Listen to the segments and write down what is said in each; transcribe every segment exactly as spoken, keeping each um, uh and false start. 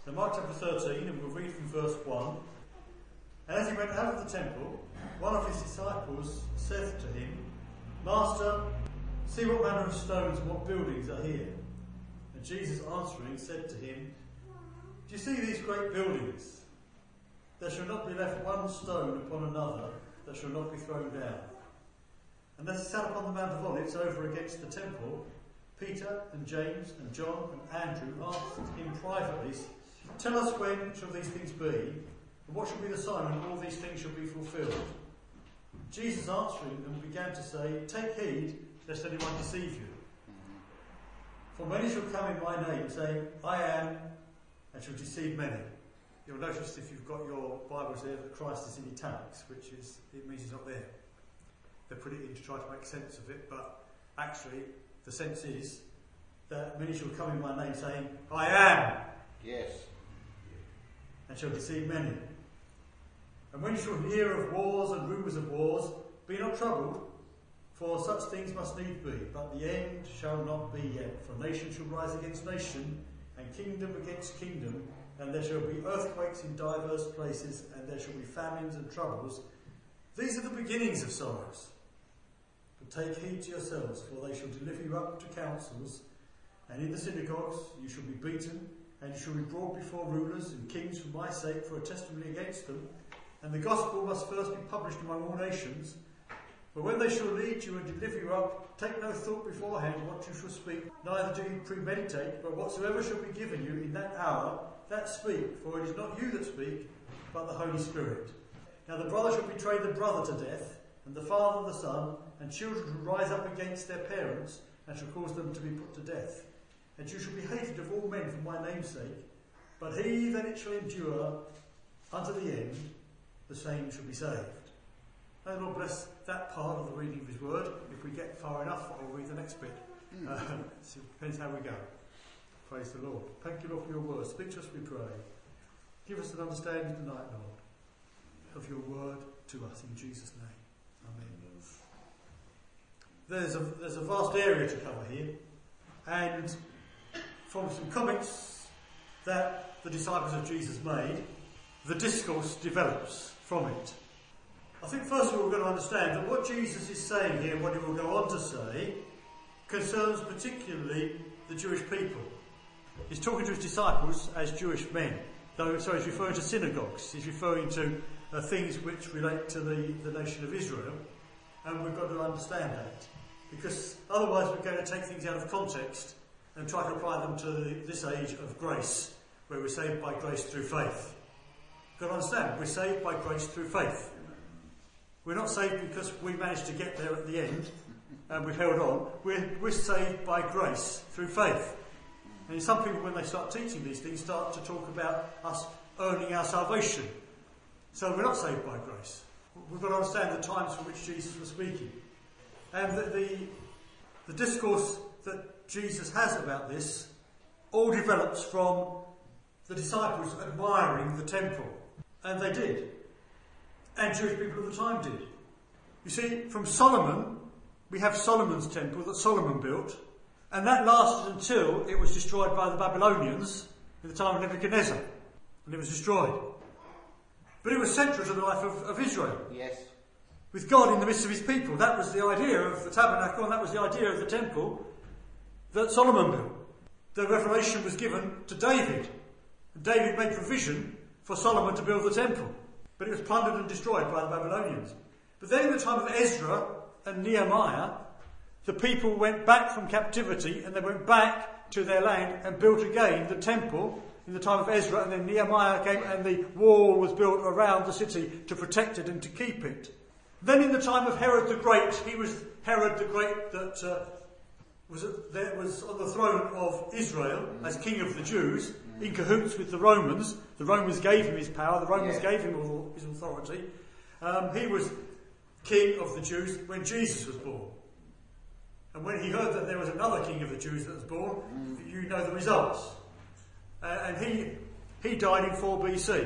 So Mark chapter thirteen, and we'll read from verse one. And as he went out of the temple, one of his disciples said to him, Master, see what manner of stones and what buildings are here. And Jesus answering said to him, Do you see these great buildings? There shall not be left one stone upon another that shall not be thrown down. And as he sat upon the Mount of Olives over against the temple, Peter and James and John and Andrew asked him privately, Tell us when shall these things be, and what shall be the sign when all these things shall be fulfilled? Jesus answering them began to say, Take heed lest anyone deceive you. For many shall come in my name, saying, I am, and shall deceive many. You'll notice if you've got your Bibles there that Christ is in italics, which is, it means he's not there. They put it in to try to make sense of it, but actually the sense is that many shall come in my name saying, I am. Yes. And shall deceive many. And when you shall hear of wars and rumours of wars, be not troubled, for such things must need be, but the end shall not be yet. For nation shall rise against nation, and kingdom against kingdom, and there shall be earthquakes in divers places, and there shall be famines and troubles. These are the beginnings of sorrows. But take heed to yourselves, for they shall deliver you up to councils, and in the synagogues you shall be beaten, and you shall be brought before rulers and kings for my sake, for a testimony against them. And the gospel must first be published among all nations. But when they shall lead you and deliver you up, take no thought beforehand what you shall speak, neither do you premeditate, but whatsoever shall be given you in that hour, that speak, for it is not you that speak, but the Holy Spirit. Now the brother shall betray the brother to death, and the father the son, and children shall rise up against their parents, and shall cause them to be put to death. And you shall be hated of all men for my name's sake, but he that it shall endure unto the end, the same shall be saved. May the Lord bless that part of the reading of his word. If we get far enough, I'll read the next bit. Mm. Uh, so it depends how we go. Praise the Lord. Thank you, Lord, for your word. Speak to us, we pray. Give us an understanding tonight, Lord, of your word to us in Jesus' name. Amen. There's a, there's a vast area to cover here, and from some comments that the disciples of Jesus made, the discourse develops from it. I think first of all we're going to understand that what Jesus is saying here, what he will go on to say, concerns particularly the Jewish people. He's talking to his disciples as Jewish men. Though, so he's referring to synagogues. He's referring to uh, things which relate to the, the nation of Israel. And we've got to understand that. Because otherwise we're going to take things out of context and try to apply them to the, this age of grace, where we're saved by grace through faith. You've got to understand, we're saved by grace through faith. We're not saved because we managed to get there at the end and we've held on. We're, we're saved by grace through faith. And some people, when they start teaching these things, start to talk about us earning our salvation. So we're not saved by grace. We've got to understand the times for which Jesus was speaking. And the, the, the discourse that Jesus has about this all develops from the disciples admiring the temple. And they did. And Jewish people at the time did. You see, from Solomon, we have Solomon's temple that Solomon built, and that lasted until it was destroyed by the Babylonians in the time of Nebuchadnezzar, and it was destroyed. But it was central to the life of, of Israel. Yes. With God in the midst of his people. That was the idea of the tabernacle, and that was the idea of the temple that Solomon built. The revelation was given to David, and David made provision for Solomon to build the temple. But it was plundered and destroyed by the Babylonians. But then in the time of Ezra and Nehemiah, the people went back from captivity and they went back to their land and built again the temple in the time of Ezra, and then Nehemiah came and the wall was built around the city to protect it and to keep it. Then in the time of Herod the Great, he was Herod the Great that uh, was, there was on the throne of Israel as king of the Jews, in cahoots with the Romans. The Romans gave him his power, the Romans yeah. gave him all his authority. Um, he was king of the Jews when Jesus was born. And when he heard that there was another king of the Jews that was born, mm. you know the results. Uh, and he he died in four B C.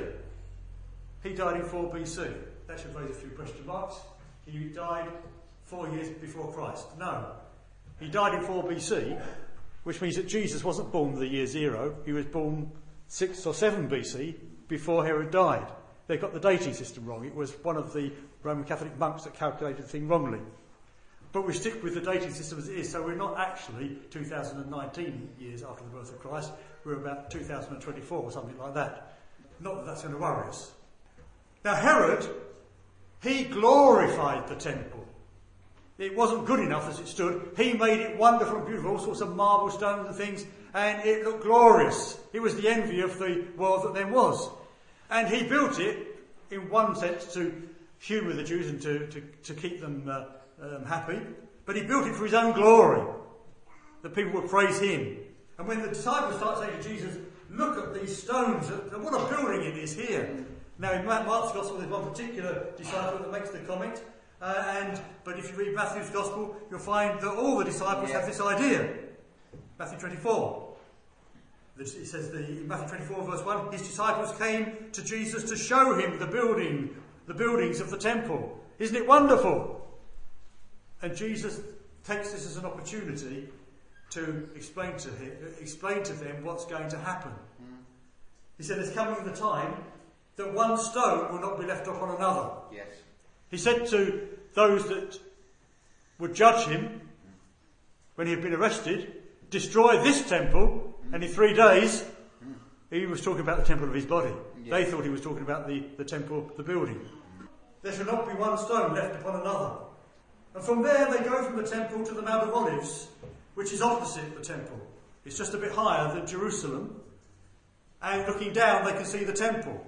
He died in four B C. That should raise a few question marks. He died four years before Christ. No. He died in four B C, which means that Jesus wasn't born the year zero. He was born six or seven B C, before Herod died. They got the dating system wrong. It was one of the Roman Catholic monks that calculated the thing wrongly. But we stick with the dating system as it is, so we're not actually two thousand nineteen years after the birth of Christ. We're about two thousand twenty-four or something like that. Not that that's going to worry us. Now Herod, he glorified the temple. It wasn't good enough as it stood. He made it wonderful and beautiful, all sorts of marble stones and things, and it looked glorious. It was the envy of the world that then was. And he built it, in one sense, to humour the Jews and to, to, to keep them uh, um, happy. But he built it for his own glory, that people would praise him. And when the disciples start saying to Jesus, look at these stones, what a building it is here. Now in Mark's Gospel there's one particular disciple that makes the comment, uh, and but if you read Matthew's Gospel you'll find that all the disciples yeah. have this idea. Matthew twenty-four. It says the, in Matthew twenty-four verse one, his disciples came to Jesus to show him the building, the buildings of the temple. Isn't it wonderful? And Jesus takes this as an opportunity to explain to him, explain to them what's going to happen. Mm. He said there's coming the time that one stone will not be left upon another. Yes. He said to those that would judge him when he had been arrested, destroy this temple, mm. and in three days, mm. he was talking about the temple of his body. Yes. They thought he was talking about the, the temple, the building. Mm. There shall not be one stone left upon another. And from there they go from the temple to the Mount of Olives, which is opposite the temple. It's just a bit higher than Jerusalem. And looking down, they can see the temple.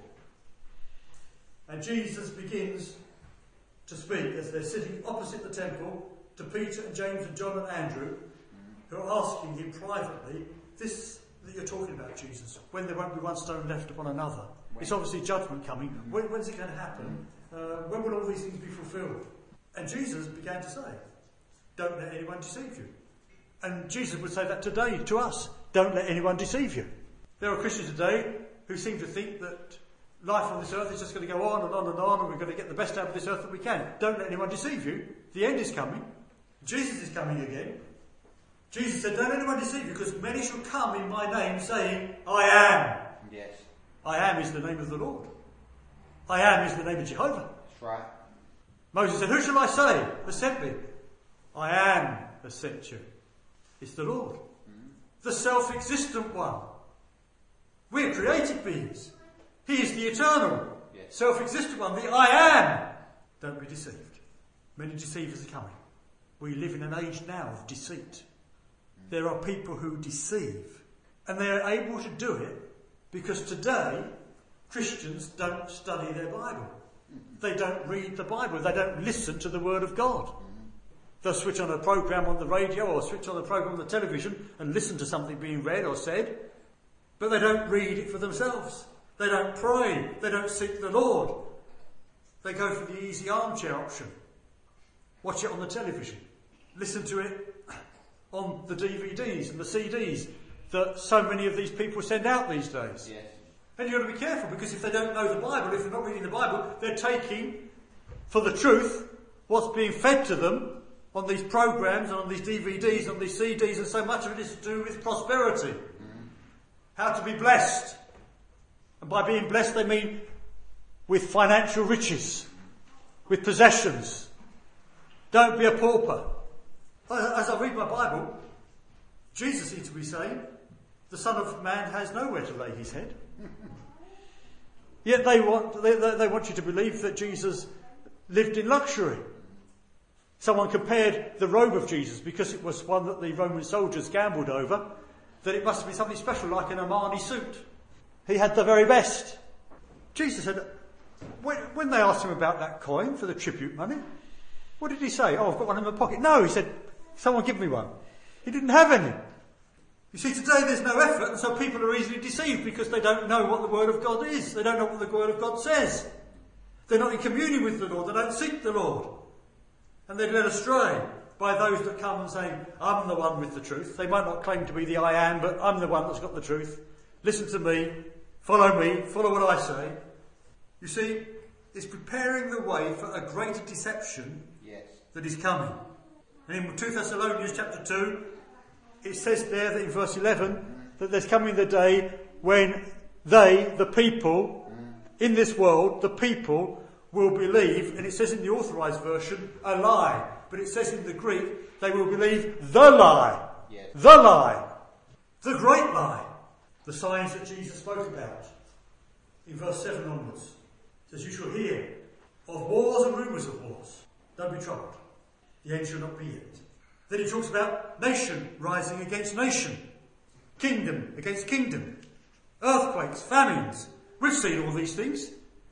And Jesus begins to speak as they're sitting opposite the temple to Peter and James and John and Andrew, who are asking him privately, this that you're talking about, Jesus, when there won't be one stone left upon another. When? It's obviously judgment coming. When, when's it going to happen? Uh, when will all these things be fulfilled? And Jesus began to say, don't let anyone deceive you. And Jesus would say that today to us. Don't let anyone deceive you. There are Christians today who seem to think that life on this earth is just going to go on and on and on and we're going to get the best out of this earth that we can. Don't let anyone deceive you. The end is coming. Jesus is coming again. Jesus said, don't let anyone deceive you because many shall come in my name saying, I am. Yes. I am is the name of the Lord. I am is the name of Jehovah. That's right. Moses said, who shall I say has sent me? I am has sent you. It's the Lord. Mm. The self-existent one. We're created beings. He is the eternal, yes. self-existent one, the I am. Don't be deceived. Many deceivers are coming. We live in an age now of deceit. Mm. There are people who deceive. And they are able to do it because today Christians don't study their Bible. Mm. They don't read the Bible. They don't listen to the Word of God. Mm. They'll switch on a programme on the radio or switch on a programme on the television and listen to something being read or said. But they don't read it for themselves. They don't pray. They don't seek the Lord. They go for the easy armchair option. Watch it on the television. Listen to it on the D V Ds and the C Ds that so many of these people send out these days. Yes. And you've got to be careful because if they don't know the Bible, if they're not reading the Bible, they're taking for the truth what's being fed to them on these programmes and on these D V Ds, on these C Ds, and so much of it is to do with prosperity. Mm. How to be blessed. And by being blessed they mean with financial riches, with possessions. Don't be a pauper. As I read my Bible, Jesus seems to be saying, the Son of Man has nowhere to lay his head. Yet they want, they, they want you to believe that Jesus lived in luxury. Someone compared the robe of Jesus, because it was one that the Roman soldiers gambled over, that it must be something special like an Armani suit. He had the very best. Jesus said, when, when they asked him about that coin for the tribute money, what did he say? Oh, I've got one in my pocket. No, he said, someone give me one. He didn't have any. You see, today there's no effort, and so people are easily deceived because they don't know what the Word of God is. They don't know what the Word of God says. They're not in communion with the Lord. They don't seek the Lord. And they're led astray by those that come and say, I'm the one with the truth. They might not claim to be the I am, but I'm the one that's got the truth. Listen to me. Follow me. Follow what I say. You see, it's preparing the way for a greater deception yes. that is coming. And in Second Thessalonians chapter two, it says there that in verse eleven that there's coming the day when they, the people, in this world, the people will believe, and it says in the authorised version, a lie. But it says in the Greek, they will believe the lie. Yes. The lie. The great lie. The signs that Jesus spoke about. In verse seven onwards. It says, you shall hear of wars and rumours of wars. Don't be troubled. The end shall not be yet. Then he talks about nation rising against nation. Kingdom against kingdom. Earthquakes, famines. We've seen all these things.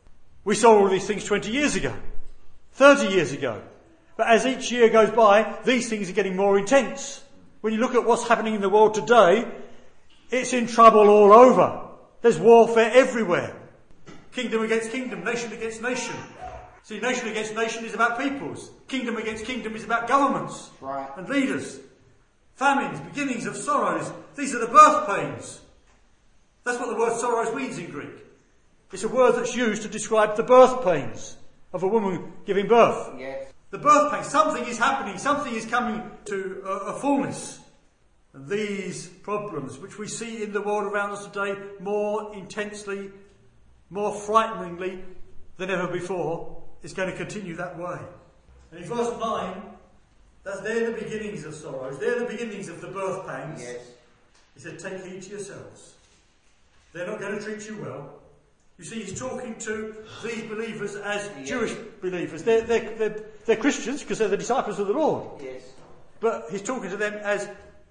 We saw all these things twenty years ago. thirty years ago. But as each year goes by, these things are getting more intense. When you look at what's happening in the world today, it's in trouble all over. There's warfare everywhere. Kingdom against kingdom, nation against nation. See, nation against nation is about peoples. Kingdom against kingdom is about governments right. and leaders. Famines, beginnings of sorrows. These are the birth pains. That's what the word sorrows means in Greek. It's a word that's used to describe the birth pains of a woman giving birth. Yes. The birth pains. Something is happening. Something is coming to a, a fullness. And these problems, which we see in the world around us today more intensely, more frighteningly than ever before, is going to continue that way. And in verse nine, that's they're the beginnings of sorrows. They're the beginnings of the birth pangs. Yes. He said, take heed to yourselves. They're not going to treat you well. You see, he's talking to these believers as yes. Jewish believers. They're, they're, they're, they're Christians because they're the disciples of the Lord. Yes. But he's talking to them as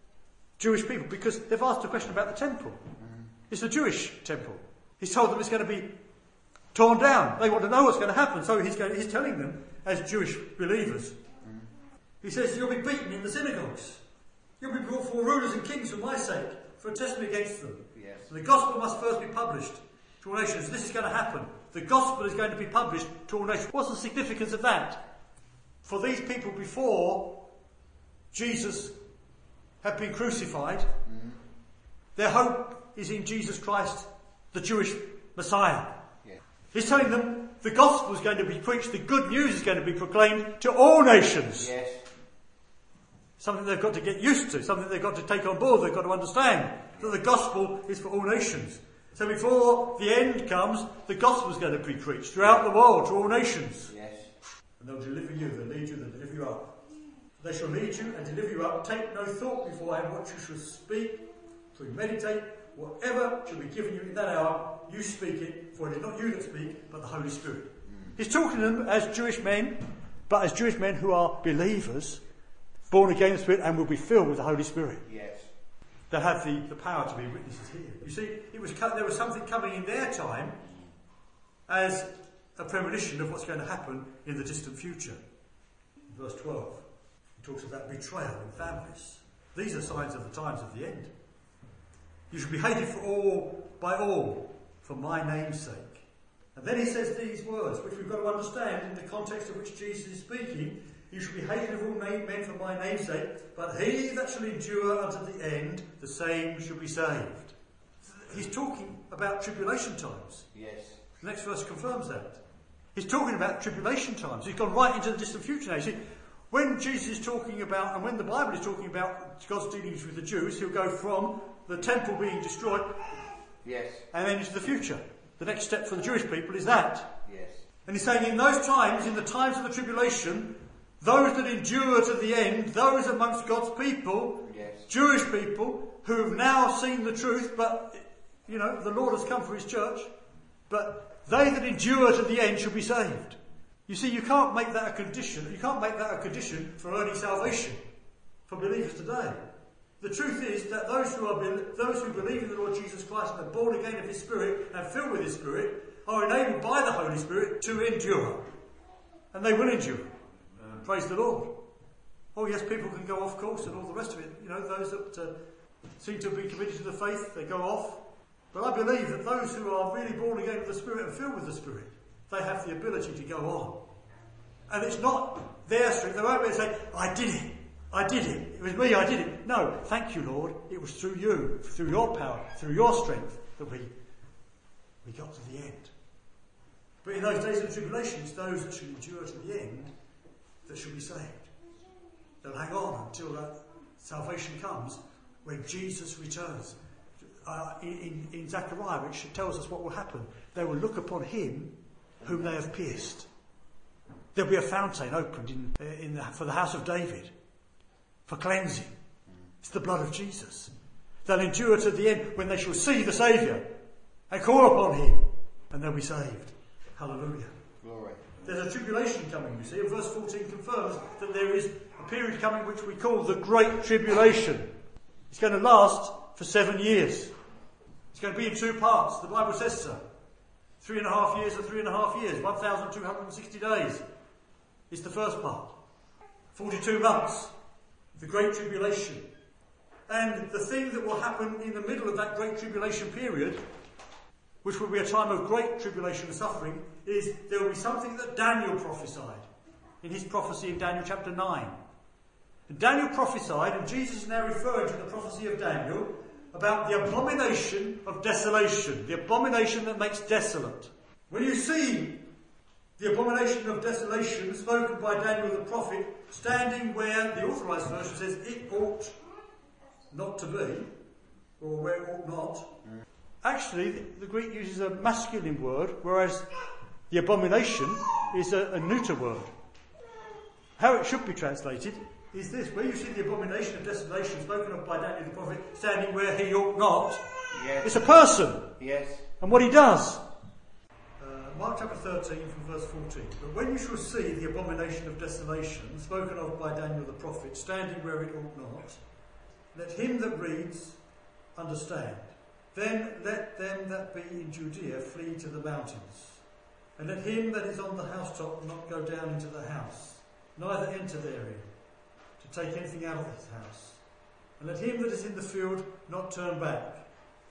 Jewish people because they've asked a question about the temple. Mm. It's a Jewish temple. He's told them it's going to be torn down. They want to know what's going to happen. So he's, going, he's telling them as Jewish believers. Mm. He says, you'll be beaten in the synagogues. You'll be brought before rulers and kings for my sake, for a testimony against them. Yes. And the gospel must first be published to all nations. This is going to happen. The gospel is going to be published to all nations. What's the significance of that? For these people before Jesus had been crucified, mm. their hope is in Jesus Christ, the Jewish Messiah. Yeah. He's telling them the gospel is going to be preached, the good news is going to be proclaimed to all nations. Yes. Something they've got to get used to, something they've got to take on board, they've got to understand that the gospel is for all nations. So before the end comes, the gospel is going to be preached throughout the world to all nations. Yes. And they'll deliver you, they'll lead you, they'll deliver you up. They shall lead you and deliver you up. Take no thought beforehand what you shall speak, for you meditate. Whatever shall be given you in that hour, you speak it, for it is not you that speak, but the Holy Spirit. Mm. He's talking to them as Jewish men, but as Jewish men who are believers, born again in the Spirit, and will be filled with the Holy Spirit. Yes. They have the, the power to be witnesses here. You see, it was there was something coming in their time as a premonition of what's going to happen in the distant future. In verse twelve, he talks about betrayal in families. These are signs of the times of the end. You shall be hated for all by all for my name's sake. And then he says these words, which we've got to understand in the context of which Jesus is speaking. You shall be hated of all men for my name's sake, but he that shall endure unto the end, the same shall be saved. He's talking about tribulation times. Yes. The next verse confirms that. He's talking about tribulation times. He's gone right into the distant future now. You see, when Jesus is talking about, and when the Bible is talking about God's dealings with the Jews, he'll go from the temple being destroyed, yes, and then into the future. The next step for the Jewish people is that. Yes. And he's saying in those times, in the times of the tribulation, those that endure to the end, those amongst God's people, yes, Jewish people, who have now seen the truth, but, you know, the Lord has come for his church, but they that endure to the end shall be saved. You see, you can't make that a condition, you can't make that a condition for earning salvation for believers today. The truth is that those who are those who believe in the Lord Jesus Christ and are born again of his Spirit and filled with his Spirit are enabled by the Holy Spirit to endure. And they will endure. Praise the Lord. Oh yes, people can go off course and all the rest of it. You know, those that uh, seem to be committed to the faith, they go off. But I believe that those who are really born again of the Spirit and filled with the Spirit, they have the ability to go on. And it's not their strength. They won't be able to say, I did it. I did it. It was me, I did it. No, thank you, Lord. It was through you, through your power, through your strength that we, we got to the end. But in those days of tribulation, it's those that should endure to the end that shall be saved. They'll hang on until that salvation comes when Jesus returns. uh, in, in Zechariah, which tells us what will happen. They will look upon him whom they have pierced. There'll be a fountain opened in, in the, for the house of David, for cleansing. It's the blood of Jesus. They'll endure to the end when they shall see the Saviour and call upon him, and they'll be saved. Hallelujah. Glory. There's a tribulation coming, you see, and verse fourteen confirms that there is a period coming which we call the Great Tribulation. It's going to last for seven years. It's going to be in two parts. The Bible says so. Three and a half years and three and a half years. one thousand two hundred sixty days is the first part. forty-two months. The Great Tribulation. And the thing that will happen in the middle of that Great Tribulation period, which will be a time of great tribulation and suffering, is there will be something that Daniel prophesied in his prophecy in Daniel chapter nine. And Daniel prophesied, and Jesus is now referring to the prophecy of Daniel, about the abomination of desolation, the abomination that makes desolate. When you see the abomination of desolation spoken by Daniel the prophet, standing where the authorised version says it ought not to be, or where it ought not. Actually, the, the Greek uses a masculine word, whereas the abomination is a, a neuter word. How it should be translated is this: where you see the abomination of desolation spoken of by Daniel the prophet, standing where he ought not, yes. It's a person. Yes. And what he does. Uh, Mark chapter thirteen from verse fourteen. But when you shall see the abomination of desolation spoken of by Daniel the prophet, standing where it ought not, let him that reads understand. Then let them that be in Judea flee to the mountains. And let him that is on the housetop not go down into the house, neither enter therein, to take anything out of his house. And let him that is in the field not turn back,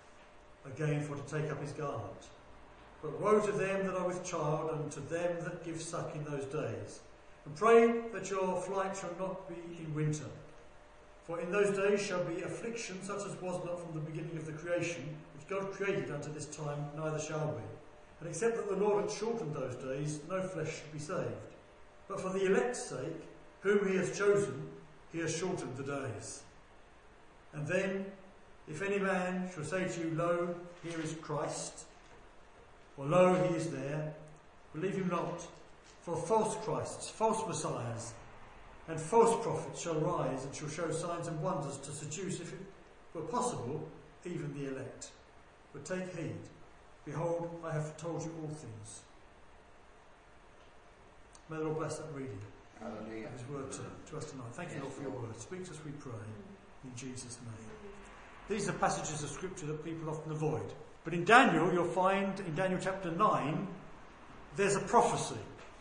again for to take up his garment. But woe to them that are with child, and to them that give suck in those days. And pray that your flight shall not be in winter. For in those days shall be affliction such as was not from the beginning of the creation, which God created unto this time, neither shall be. And except that the Lord had shortened those days, no flesh should be saved. But for the elect's sake, whom he has chosen, he has shortened the days. And then, if any man shall say to you, Lo, here is Christ, or Lo, he is there, believe him not. For false Christs, false messiahs, and false prophets shall rise and shall show signs and wonders to seduce, if it were possible, even the elect. But take heed. Behold, I have told you all things. May the Lord bless that reading. Hallelujah. His word to, to us tonight. Thank you, Lord, for your word. Speak to us, we pray, in Jesus' name. These are passages of scripture that people often avoid. But in Daniel, you'll find, in Daniel chapter nine, there's a prophecy.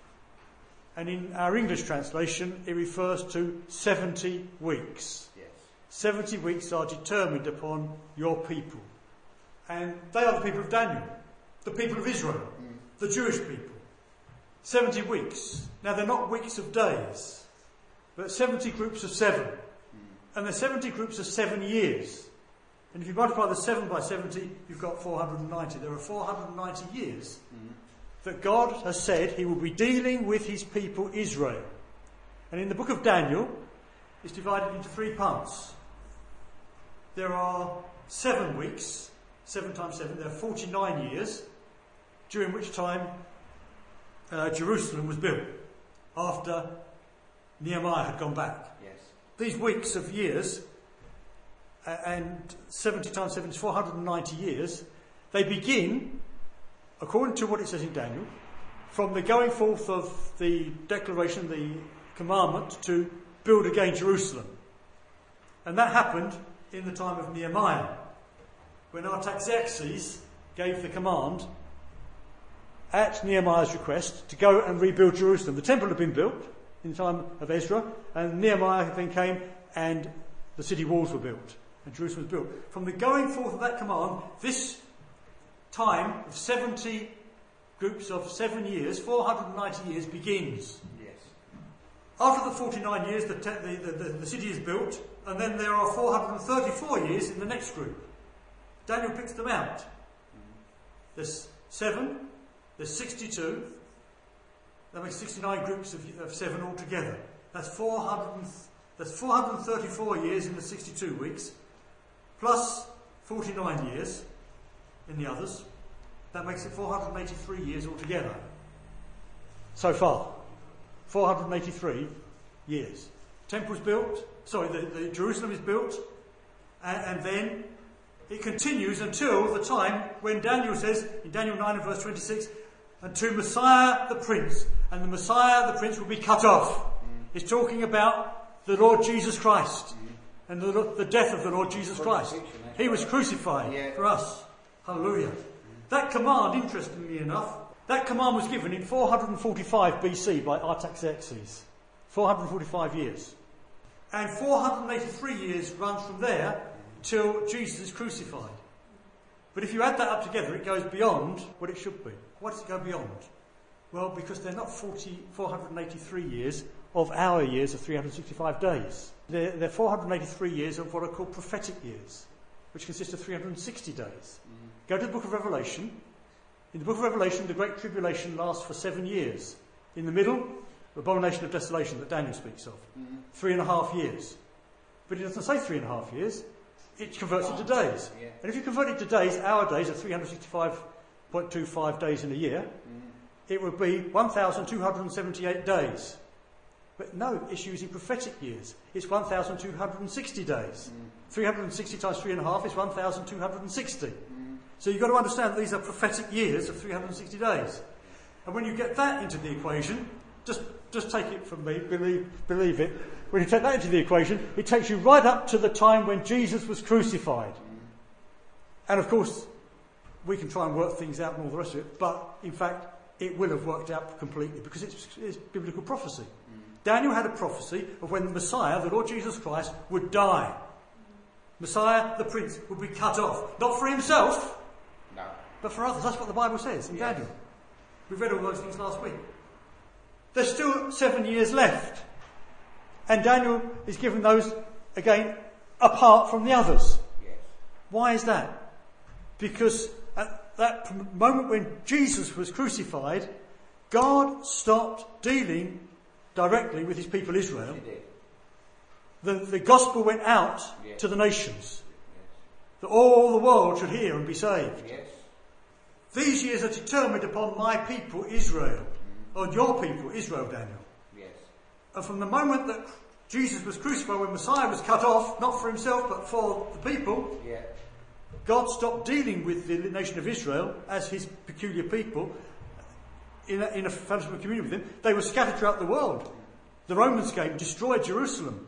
And in our English translation, it refers to seventy weeks. Yes. seventy weeks are determined upon your people. And they are the people of Daniel, the people of Israel, mm. the Jewish people. seventy weeks. Now, they're not weeks of days, but seventy groups of seven. Mm. And they're seventy groups of seven years. And if you multiply the seven by seventy, you've got four hundred ninety. There are four hundred ninety years mm. that God has said he will be dealing with his people Israel. And in the book of Daniel, it's divided into three parts. There are seven weeks, seven times seven, there are forty-nine years, during which time uh, Jerusalem was built, after Nehemiah had gone back. Yes. These weeks of years, uh, and seventy times seven is four hundred ninety years, they begin, according to what it says in Daniel, from the going forth of the declaration, the commandment to build again Jerusalem. And that happened in the time of Nehemiah, when Artaxerxes gave the command, at Nehemiah's request, to go and rebuild Jerusalem. The temple had been built in the time of Ezra, and Nehemiah then came and the city walls were built, and Jerusalem was built. From the going forth of that command, this time of seventy groups of seven years, four hundred ninety years, begins. Yes. After the forty-nine years, the, te- the, the, the city is built, and then there are four hundred thirty-four years in the next group. Daniel picks them out. There's seven, there's sixty-two, that makes sixty-nine groups of, of seven altogether. That's four hundred, that's four hundred thirty-four years in the sixty-two weeks, plus forty-nine years in the others. That makes it four hundred eighty-three years altogether. So far. four hundred eighty-three years. Temple's built, sorry, the, the Jerusalem is built, and, and then it continues until the time when Daniel says, in Daniel nine and verse twenty-six, unto Messiah the Prince, and the Messiah the Prince will be cut off. Mm. It's talking about the Lord Jesus Christ, mm. and the, the death of the Lord Jesus Christ. He was crucified yeah. for us. Hallelujah. Mm. That command, interestingly enough, that command was given in four hundred forty-five B C by Artaxerxes. four hundred forty-five years. And four hundred eighty-three years runs from there till Jesus is crucified. But if you add that up together, it goes beyond what it should be. Why does it go beyond? Well, because they're not forty, four hundred eighty-three years of our years of three hundred sixty-five days. They're, they're four hundred eighty-three years of what are called prophetic years, which consist of three hundred sixty days. Mm. Go to the book of Revelation. In the book of Revelation, the Great Tribulation lasts for seven years. In the middle, the abomination of desolation that Daniel speaks of. Mm-hmm. Three and a half years. But it doesn't say three and a half years. It converts it to days. Yeah. And if you convert it to days, our days are three hundred sixty-five point two five days in a year. Mm-hmm. It would be one thousand two hundred seventy-eight days. But no, it's using prophetic years. It's one thousand two hundred sixty days. Mm-hmm. three hundred sixty times three and a half is one thousand two hundred sixty. Mm-hmm. So you've got to understand that these are prophetic years of three hundred sixty days. And when you get that into the equation, just Just take it from me, believe, believe it. When you take that into the equation, it takes you right up to the time when Jesus was crucified. And of course, we can try and work things out and all the rest of it, but in fact, it will have worked out completely because it's, it's biblical prophecy. Mm. Daniel had a prophecy of when the Messiah, the Lord Jesus Christ, would die. Messiah, the Prince, would be cut off. Not for himself, no, but for others. That's what the Bible says in yes. Daniel. We read all those things last week. There's still seven years left. And Daniel is given those, again, apart from the others. Yes. Why is that? Because at that moment when Jesus was crucified, God stopped dealing directly with his people Israel. He did. The, the gospel went out yes. to the nations. Yes. That all the world should hear and be saved. Yes. These years are determined upon my people Israel. On your people, Israel, Daniel. Yes. And from the moment that Jesus was crucified, when Messiah was cut off, not for himself, but for the people, yeah. God stopped dealing with the nation of Israel as his peculiar people in a, in a fellowship and communion with him. They were scattered throughout the world. The Romans came and destroyed Jerusalem.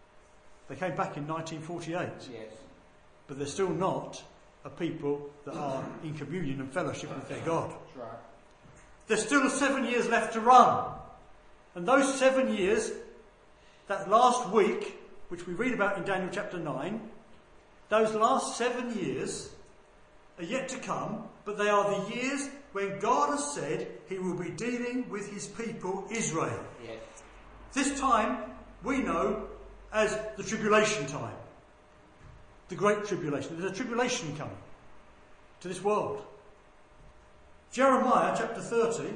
They came back in nineteen forty-eight. Yes. But they're still not a people that are in communion and fellowship with their God. That's right. There's still seven years left to run. And those seven years, that last week, which we read about in Daniel chapter nine, those last seven years are yet to come, but they are the years when God has said he will be dealing with his people Israel. Yes. This time we know as the tribulation time. The great tribulation. There's a tribulation coming to this world. Jeremiah chapter thirty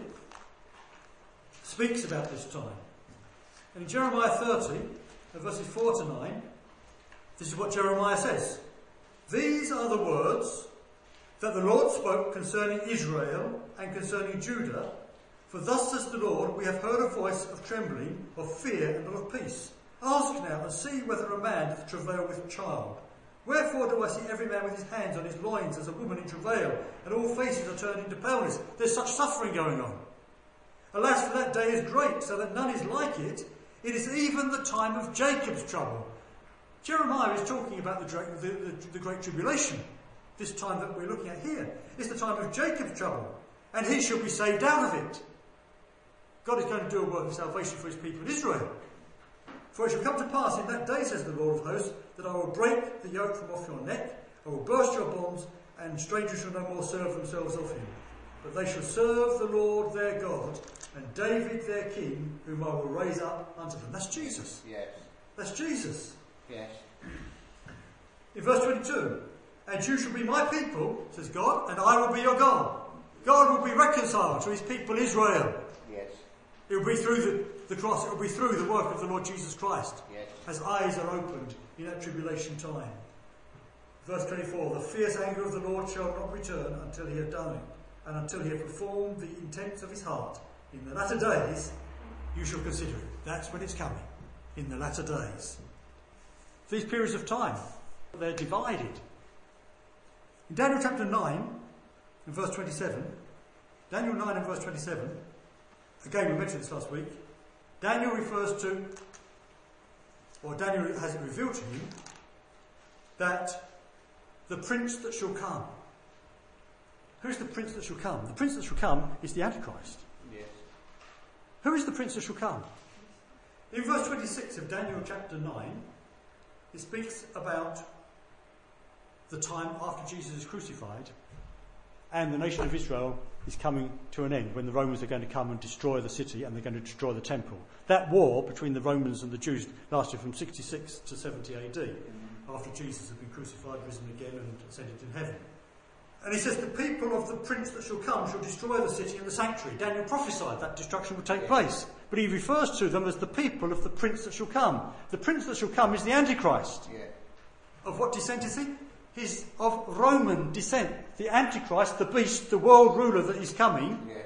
speaks about this time. And in Jeremiah thirty, verses four to nine, this is what Jeremiah says. These are the words that the Lord spoke concerning Israel and concerning Judah. For thus says the Lord, we have heard a voice of trembling, of fear and not of peace. Ask now and see whether a man doth travail with child. Wherefore do I see every man with his hands on his loins as a woman in travail, and all faces are turned into paleness? There's such suffering going on. Alas, for that day is great, so that none is like it. It is even the time of Jacob's trouble. Jeremiah is talking about the, the, the, the Great Tribulation. This time that we're looking at here. It's the time of Jacob's trouble. And he shall be saved out of it. God is going to do a work of salvation for his people Israel. For it shall come to pass in that day, says the Lord of hosts, that I will break the yoke from off your neck, I will burst your bonds, and strangers shall no more serve themselves of him. But they shall serve the Lord their God, and David their king, whom I will raise up unto them. That's Jesus. Yes. That's Jesus. Yes. In verse twenty-two, and you shall be my people, says God, and I will be your God. God will be reconciled to his people Israel. Yes. It will be through the, the cross, it will be through the work of the Lord Jesus Christ. Yes. As eyes are opened in that tribulation time. Verse twenty-four, the fierce anger of the Lord shall not return until he have done it, and until he have performed the intents of his heart. In the latter days you shall consider it. That's when it's coming. In the latter days. These periods of time, they're divided. In Daniel chapter nine, in verse twenty-seven, Daniel nine and verse twenty-seven, again we mentioned this last week, Daniel refers to, or Daniel has it revealed to him, that the prince that shall come. Who's the prince that shall come? The prince that shall come is the Antichrist. Yes. Who is the prince that shall come? In verse twenty-six of Daniel chapter nine, it speaks about the time after Jesus is crucified and the nation of Israel is coming to an end, when the Romans are going to come and destroy the city and they're going to destroy the temple. That war between the Romans and the Jews lasted from sixty-six to seventy A D, after Jesus had been crucified, risen again and ascended in heaven. And he says, the people of the prince that shall come shall destroy the city and the sanctuary. Daniel prophesied that destruction would take place. But he refers to them as the people of the prince that shall come. The prince that shall come is the Antichrist. Yeah. Of what descent is he? He's of Roman descent. The Antichrist, the beast, the world ruler that is coming, Yes.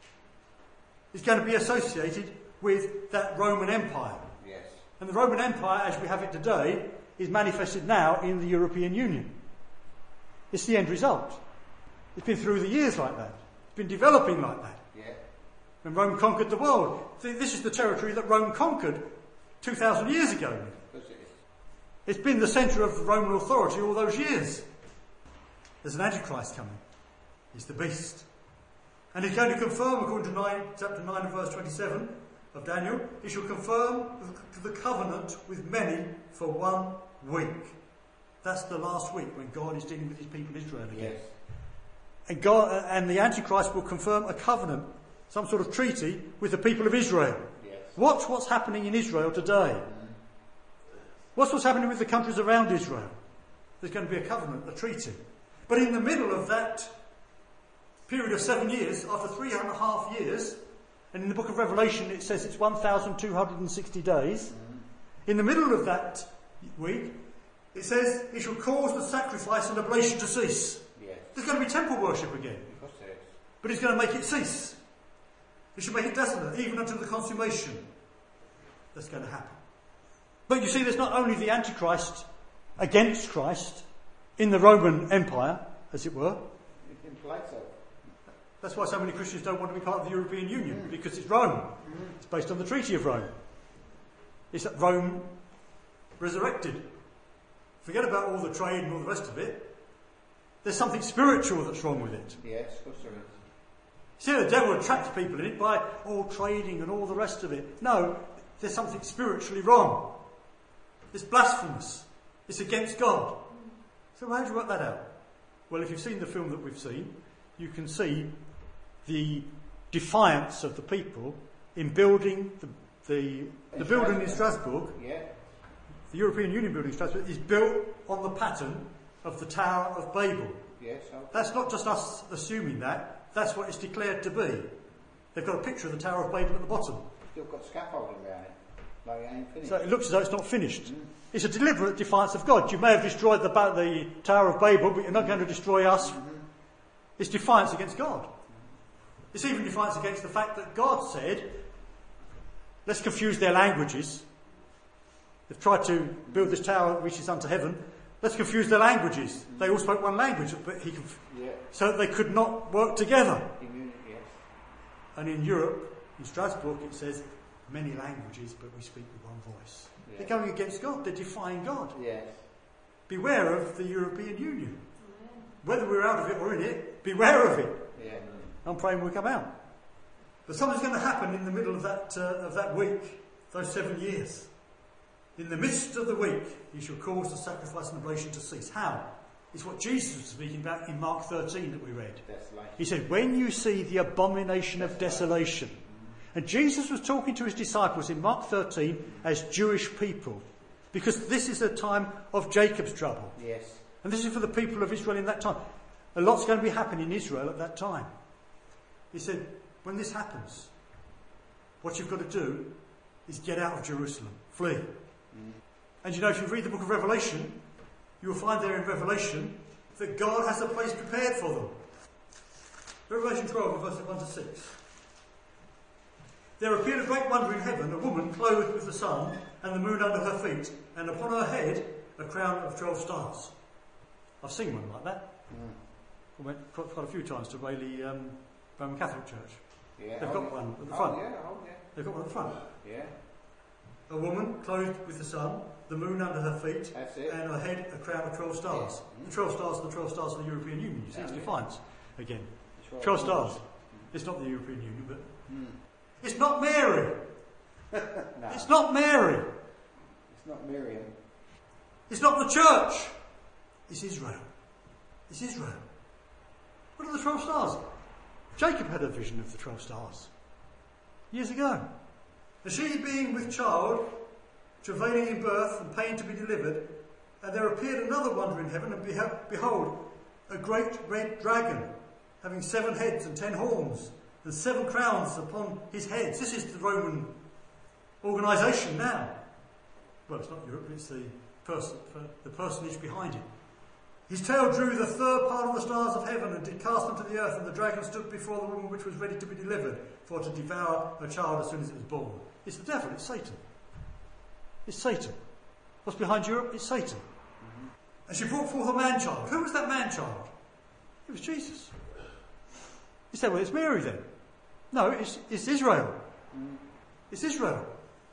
is going to be associated with that Roman Empire. Yes. And the Roman Empire, as we have it today, is manifested now in the European Union. It's the end result. It's been through the years like that. It's been developing like that. Yeah. When Rome conquered the world. This is the territory that Rome conquered two thousand years ago. Of course it is. It's been the centre of the Roman authority all those years. There's an Antichrist coming. He's the beast. And he's going to confirm, according to nine, chapter nine and verse twenty-seven of Daniel, he shall confirm the covenant with many for one week. That's the last week when God is dealing with his people Israel again. Yes. And God and the Antichrist will confirm a covenant, some sort of treaty with the people of Israel. Yes. Watch what's happening in Israel today. Watch what's happening with the countries around Israel. There's going to be a covenant, a treaty. But in the middle of that period of seven years, after three and a half years, and in the book of Revelation it says it's one thousand two hundred sixty days, mm-hmm. in the middle of that week, it says he shall cause the sacrifice and oblation to cease. Yes. There's going to be temple worship again. Of course there is. But he's going to make it cease. He shall make it desolate, even unto the consummation. That's going to happen. But you see, there's not only the Antichrist against Christ in the Roman Empire, as it were. In Plato. That's why so many Christians don't want to be part of the European Union, mm. because it's Rome. Mm. It's based on the Treaty of Rome. It's that Rome resurrected. Forget about all the trade and all the rest of it. There's something spiritual that's wrong with it. Yes, of course there is. See, the devil attracts people in it by all trading and all the rest of it. No, there's something spiritually wrong. It's blasphemous. It's against God. So how do you work that out? Well, if you've seen the film that we've seen, you can see the defiance of the people in building the the, the building in Strasbourg. Yeah. The European Union building in Strasbourg is built on the pattern of the Tower of Babel. Yes. Okay. That's not just us assuming that. That's what it's declared to be. They've got a picture of the Tower of Babel at the bottom. Still got scaffolding around it. Like it ain't finished. So it looks as though it's not finished. Mm. It's a deliberate defiance of God. You may have destroyed the, the Tower of Babel, but you're not going to destroy us. Mm-hmm. It's defiance against God. Mm-hmm. It's even defiance against the fact that God said, let's confuse their languages. They've tried to build this tower that reaches unto heaven. Let's confuse their languages. Mm-hmm. They all spoke one language, but he conf- yeah. so that they could not work together. Immunity, yes. And in Europe, in Strasbourg, it says, many languages, but we speak with one voice. Yeah. They're going against God. They're defying God. Yes. Beware of the European Union. Whether we're out of it or in it, beware of it. Yeah. I'm praying we'll come out. But something's going to happen in the middle of that uh, of that week, those seven years. In the midst of the week, he shall cause the sacrifice and oblation to cease. How? It's what Jesus was speaking about in Mark thirteen that we read. Desolation. He said, when you see the abomination of desolation. And Jesus was talking to his disciples in Mark thirteen as Jewish people. Because this is a time of Jacob's trouble. Yes. And this is for the people of Israel in that time. A lot's going to be happening in Israel at that time. He said, when this happens, what you've got to do is get out of Jerusalem. Flee. Mm. And you know, if you read the book of Revelation, you will find there in Revelation that God has a place prepared for them. Revelation twelve, verses one to six. There appeared a great wonder in heaven, a woman clothed with the sun and the moon under her feet, and upon her head a crown of twelve stars. I've seen one like that. Mm. I went quite, quite a few times to Whaley um, Roman Catholic Church. Yeah, They've oh, got yeah. one at the front. Oh, yeah, oh, yeah. They've got one at the front. Yeah. A woman clothed with the sun, the moon under her feet, That's it. and her head a crown of twelve stars. Yeah. Mm. The twelve stars are the twelve stars of the European Union. You see, Yeah, it's yeah. defiance again. twelve, twelve stars. Mm. It's not the European Union, but Mm. it's not Mary. No. It's not Mary. It's not Miriam. It's not the church. It's Israel. It's Israel. What are the twelve stars? Jacob had a vision of the twelve stars years ago. And she, being with child, travailing in birth and pain to be delivered, and there appeared another wonder in heaven, and behe- behold, a great red dragon, having seven heads and ten horns, and seven crowns upon his heads. This is the Roman organisation now. Well, it's not Europe, it's the, person, the personage behind it. His tail drew the third part of the stars of heaven and did cast them to the earth, and the dragon stood before the woman which was ready to be delivered, for to devour her child as soon as it was born. It's the devil, it's Satan. It's Satan. What's behind Europe? It's Satan. Mm-hmm. And she brought forth a man-child. Who was that man-child? It was Jesus. You say, well, it's Mary then. No, it's, it's Israel. Mm. It's Israel.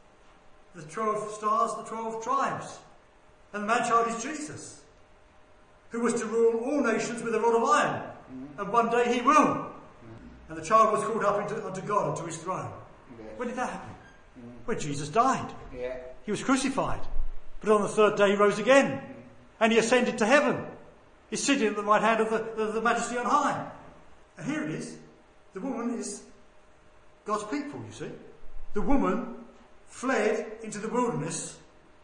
The twelve stars, the twelve tribes. And the man-child is Jesus, who was to rule all nations with a rod of iron. Mm. And one day he will. Mm. And the child was called up into, unto God and to his throne. Yes. When did that happen? Mm. When Jesus died. Yeah. He was crucified. But on the third day he rose again. Mm. And he ascended to heaven. He's sitting at the right hand of the, the, the Majesty on high. And here it is. The woman is God's people, you see. The woman fled into the wilderness,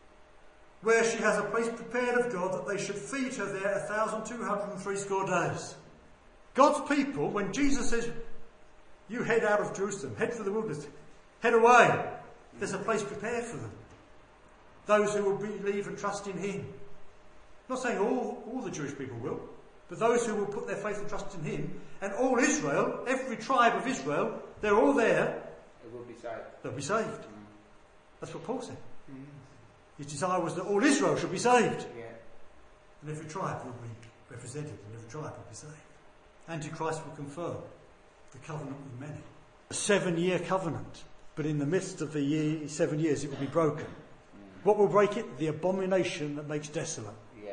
where she has a place prepared of God that they should feed her there a thousand two hundred and three score days. God's people, when Jesus says, you head out of Jerusalem, head for the wilderness, head away, there's a place prepared for them. Those who will believe and trust in him. I'm not saying all, all the Jewish people will, but those who will put their faith and trust in him, and all Israel, every tribe of Israel, they're all there. They will be saved. They'll be saved. Mm. That's what Paul said. Mm. His desire was that all Israel should be saved. Yeah. And every tribe will be represented, and every tribe will be saved. Antichrist will confirm the covenant with many. A seven-year covenant, but in the midst of the year, seven years it will be broken. Mm. What will break it? The abomination that makes desolate. Yeah.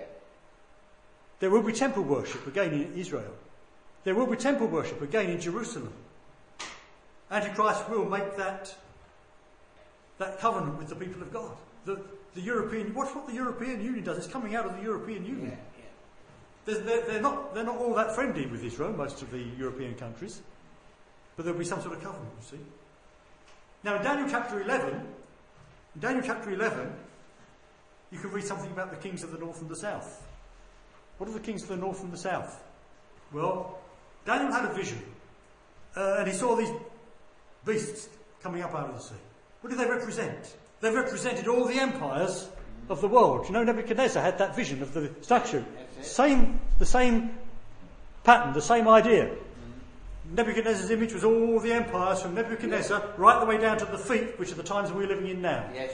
There will be temple worship again in Israel. There will be temple worship again in Jerusalem. Antichrist will make that, that covenant with the people of God. The, the European, watch what the European Union does. It's coming out of the European Union. Yeah, yeah. They're, they're, not, they're not all that friendly with Israel, most of the European countries. But there'll be some sort of covenant, you see. Now in Daniel chapter eleven, in Daniel chapter eleven, you can read something about the kings of the north and the south. What are the kings of the north and the south? Well, Daniel had a vision, uh, and he saw these beasts coming up out of the sea. What did they represent? They represented all the empires of the world. You know, Nebuchadnezzar had that vision of the statue. Same, the same pattern, the same idea. Mm-hmm. Nebuchadnezzar's image was all the empires from Nebuchadnezzar yeah. right the way down to the feet, which are the times we're living in now. Yes.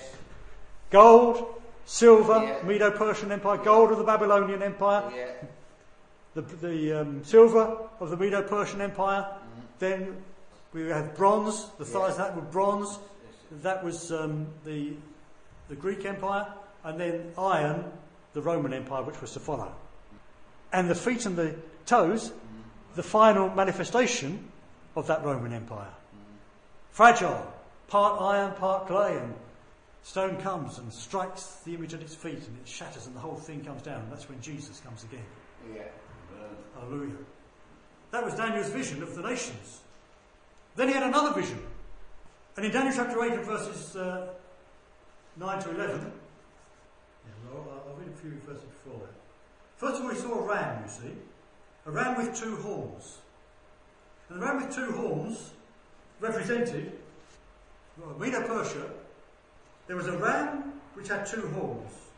Gold, silver, yeah. Medo-Persian Empire, gold of the Babylonian Empire, yeah. the, the um, silver of the Medo-Persian Empire. Mm-hmm. Then we have bronze, the thighs yeah. that were bronze. That was um, the the Greek Empire, and then iron, the Roman Empire, which was to follow. And the feet and the toes, the final manifestation of that Roman Empire. Fragile, part iron, part clay, and stone comes and strikes the image at its feet, and it shatters, and the whole thing comes down, and that's when Jesus comes again. Yeah. Hallelujah. That was Daniel's vision of the nations. Then he had another vision. And in Daniel chapter eight and verses uh, nine to eleven, yeah, I'll, I'll read a few verses before that. First of all, he saw a ram, you see, a ram with two horns. And the ram with two horns represented, well, Medo-Persia. There was a ram which had two horns.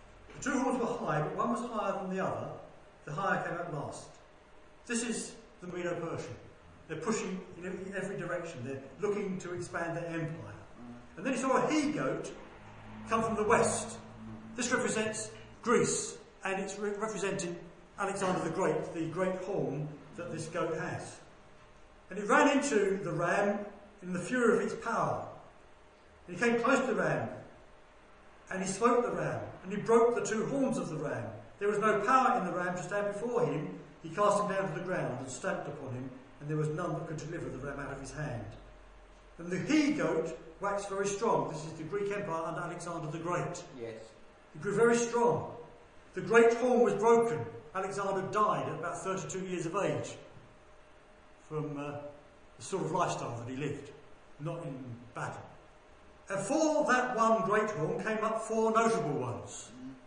The two horns were high, but one was higher than the other. The higher came out last. This is the Medo-Persian. They're pushing in every direction. They're looking to expand their empire. And then he saw a he-goat come from the west. This represents Greece, and it's re- representing Alexander the Great, the great horn that this goat has. And it ran into the ram in the fury of its power. And he came close to the ram, and he smote the ram, and he broke the two horns of the ram. There was no power in the ram to stand before him. He cast him down to the ground and stamped upon him, and there was none that could deliver the ram out of his hand. And the he-goat waxed very strong. This is the Greek Empire under Alexander the Great. Yes. He grew very strong. The great horn was broken. Alexander died at about thirty-two years of age from uh, the sort of lifestyle that he lived, not in battle. And for that one great horn came up four notable ones.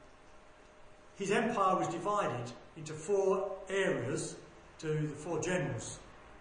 His empire was divided into four areas to the four generals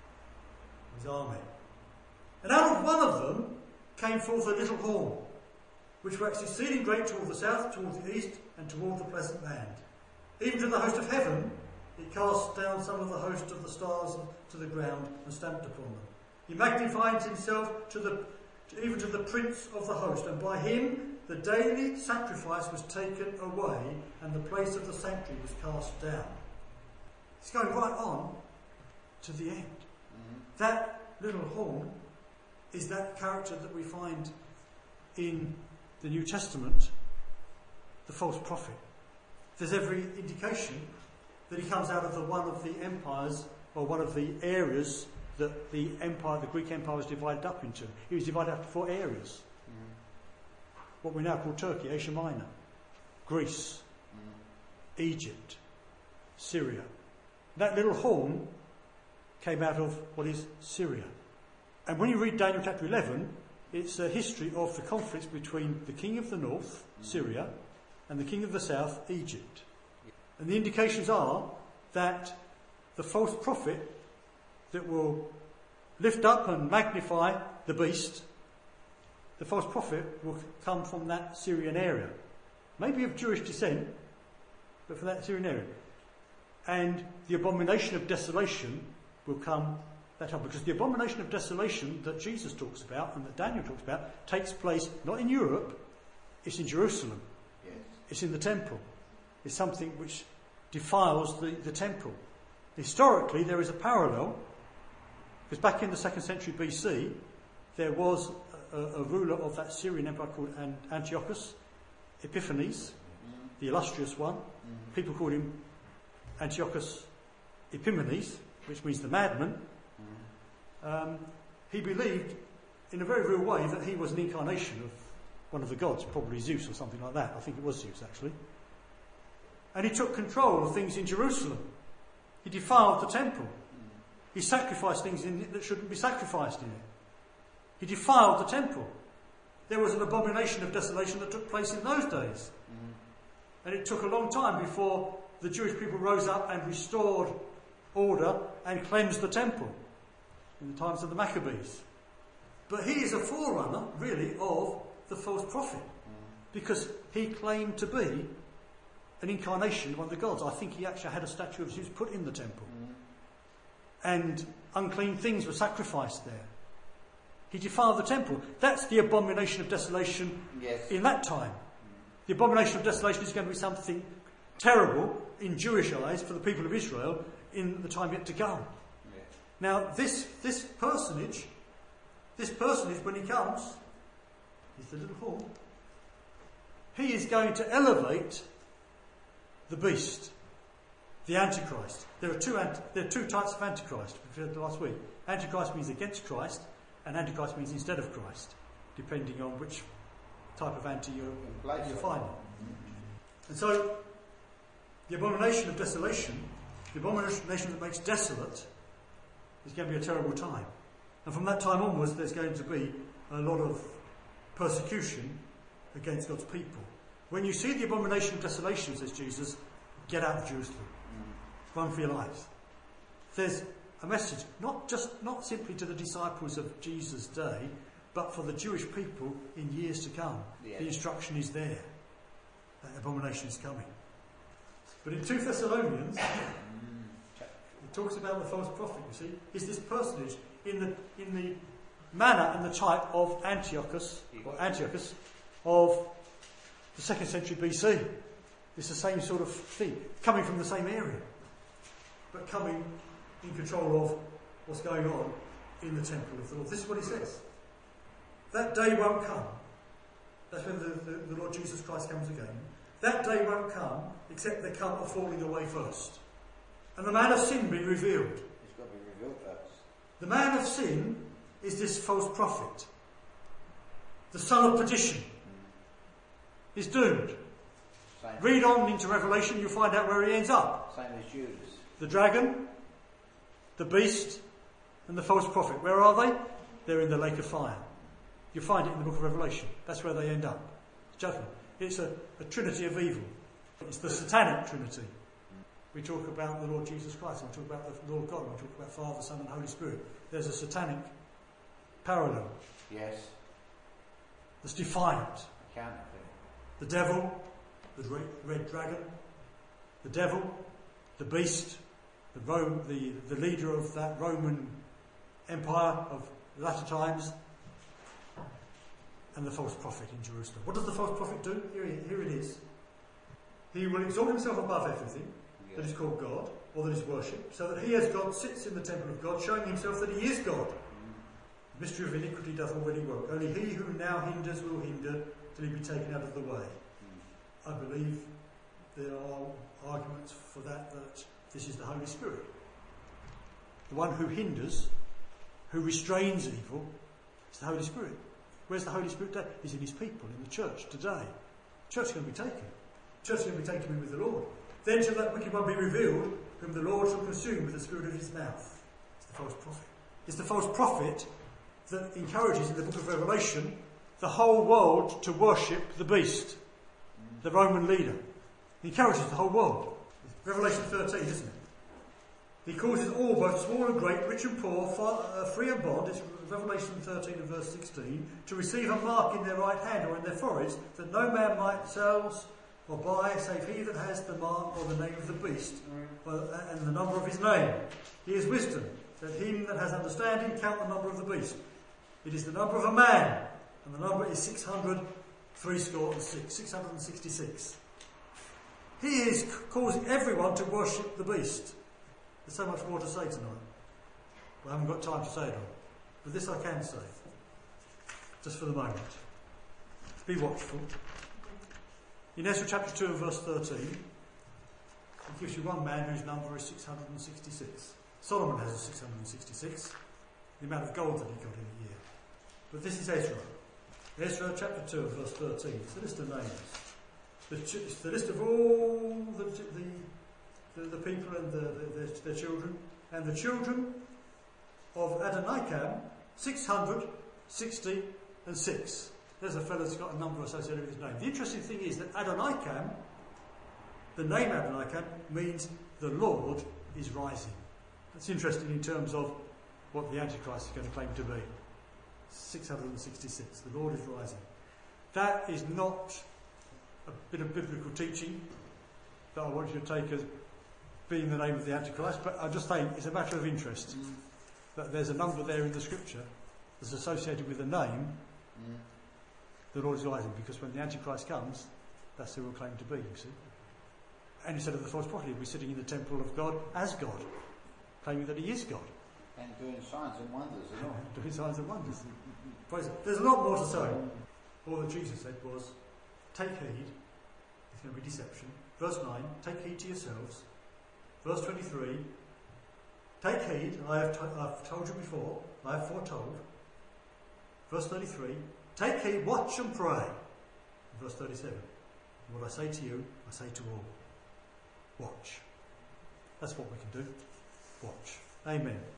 of his army. And out of one of them came forth a little horn, which waxed exceeding great toward the south, toward the east, and toward the pleasant land. Even to the host of heaven, it cast down some of the host of the stars to the ground and stamped upon them. He magnified himself to the, to, even to the prince of the host, and by him the daily sacrifice was taken away, and the place of the sanctuary was cast down. It's going right on to the end. Mm-hmm. That little horn is that character that we find in the New Testament, the false prophet. There's every indication that he comes out of the one of the empires, or one of the areas that the empire, the Greek Empire, was divided up into. He was divided up into four areas. Mm. What we now call Turkey, Asia Minor, Greece, mm. Egypt, Syria. That little horn came out of what is Syria. And when you read Daniel chapter eleven, it's a history of the conflicts between the king of the north, Syria, and the king of the south, Egypt. And the indications are that the false prophet that will lift up and magnify the beast, the false prophet will come from that Syrian area. Maybe of Jewish descent, but from that Syrian area. And the abomination of desolation will come that up, because the abomination of desolation that Jesus talks about and that Daniel talks about takes place not in Europe, it's in Jerusalem. Yes. It's in the temple. It's something which defiles the, the temple. Historically, there is a parallel, because back in the second century B C, there was a, a ruler of that Syrian empire called Antiochus Epiphanes, mm-hmm. the illustrious one. Mm-hmm. People called him Antiochus Epimanes, which means the madman. Um, he believed in a very real way that he was an incarnation of one of the gods, probably Zeus or something like that. I think it was Zeus, actually. And he took control of things in Jerusalem. He defiled the temple. He sacrificed things in it that shouldn't be sacrificed in it. He defiled the temple. There was an abomination of desolation that took place in those days. Mm. And it took a long time before the Jewish people rose up and restored order and cleansed the temple in the times of the Maccabees. But he is a forerunner, really, of the false prophet, because he claimed to be an incarnation of one of the gods. I think he actually had a statue of Zeus put in the temple, mm. and unclean things were sacrificed there. He defiled the temple. That's the abomination of desolation. Yes. In that time. Mm. The abomination of desolation is going to be something terrible in Jewish eyes for the people of Israel in the time yet to come. Now, this this personage, this personage, when he comes, is the little horn. He is going to elevate the beast, the Antichrist. There are two anti, there are two types of Antichrist. We said last week. Antichrist means against Christ, and Antichrist means instead of Christ, depending on which type of anti you're, you're finding. And so, the abomination of desolation, the abomination that makes desolate, is going to be a terrible time. And from that time onwards, there's going to be a lot of persecution against God's people. When you see the abomination of desolation, says Jesus, get out of Jerusalem. Mm. Run for your lives. There's a message, not just, not simply to the disciples of Jesus' day, but for the Jewish people in years to come. Yeah. The instruction is there. That abomination is coming. But in two Thessalonians, it talks about the false prophet, you see, is this personage in the in the manner and the type of Antiochus, or Antiochus, of the second century B C. It's the same sort of thing, coming from the same area, but coming in control of what's going on in the temple of the Lord. This is what he says. That day won't come. That's when the, the, the Lord Jesus Christ comes again. That day won't come except there come a falling away first. And the man of sin be revealed. It's got to be revealed first. The man of sin is this false prophet. The son of perdition. Mm. Is doomed. Same. Read on into Revelation, you'll find out where he ends up. Same as Judas. The dragon, the beast, and the false prophet. Where are they? They're in the lake of fire. You'll find it in the book of Revelation. That's where they end up. Judgment. It's a, a trinity of evil. It's the satanic trinity. We talk about the Lord Jesus Christ, and we talk about the Lord God, and we talk about Father, Son and Holy Spirit. There's a satanic parallel. Yes. That's defiant. Counterfeit. The devil, the red, red dragon, the devil, the beast, the, Rome, the, the leader of that Roman Empire of latter times, and the false prophet in Jerusalem. What does the false prophet do? Here, here it is. He will exalt himself above everything yeah. that is called God, or that is worshipped, so that he as God sits in the temple of God, showing himself that he is God. Mm. The mystery of iniquity doth already work. Only he who now hinders will hinder till he be taken out of the way. Mm. I believe there are arguments for that, that this is the Holy Spirit. The one who hinders, who restrains evil, is the Holy Spirit. Where's the Holy Spirit today? He's in his people, in the church today. The church is going to be taken. The church is going to be taken with the Lord. Then shall that wicked one be revealed, whom the Lord shall consume with the spirit of his mouth. It's the false prophet. It's the false prophet that encourages in the book of Revelation the whole world to worship the beast, the Roman leader. He encourages the whole world. Revelation thirteen, isn't it? He causes all, both small and great, rich and poor, far, uh, free and bond, it's Revelation thirteen and verse sixteen, to receive a mark in their right hand or in their foreheads, that no man might sell or buy, save he that has the mark or the name of the beast, mm. and the number of his name. He is wisdom, that him that has understanding count the number of the beast. It is the number of a man, and the number is six hundred threescore and six, six hundred sixty-six. He is causing everyone to worship the beast. There's so much more to say tonight. Well, I haven't got time to say it all. But this I can say, just for the moment. Be watchful. In Ezra chapter two and verse thirteen, it gives you one man whose number is six hundred sixty-six. Solomon has a six hundred sixty-six, the amount of gold that he got in a year. But this is Ezra. Ezra chapter two and verse thirteen. It's the list of names. It's the list of all the, the The, the people and the, the, their, their children, and the children of Adonikam, six hundred sixty and six. There's a fellow that's got a number associated with his name. The interesting thing is that Adonikam, the name Adonikam, means the Lord is rising. That's interesting in terms of what the Antichrist is going to claim to be. six hundred sixty-six. The Lord is rising. That is not a bit of biblical teaching that I want you to take as being the name of the Antichrist, but I'm just saying it's a matter of interest mm. that there's a number there in the scripture that's associated with a name, mm. the Lord is rising, because when the Antichrist comes, that's who we'll claim to be, you see. And instead of the false prophet, he'll be sitting in the temple of God as God, claiming that he is God. And doing signs and wonders as well. Doing signs and wonders. Praise it. There's a lot more to say. All that Jesus said was, take heed, it's going to be deception. Verse nine, take heed to yourselves. Verse twenty-three, take heed, I have, t- I've told you before, I have foretold. Verse thirty-three, take heed, watch and pray. Verse thirty-seven, what I say to you, I say to all. Watch. That's what we can do. Watch. Amen.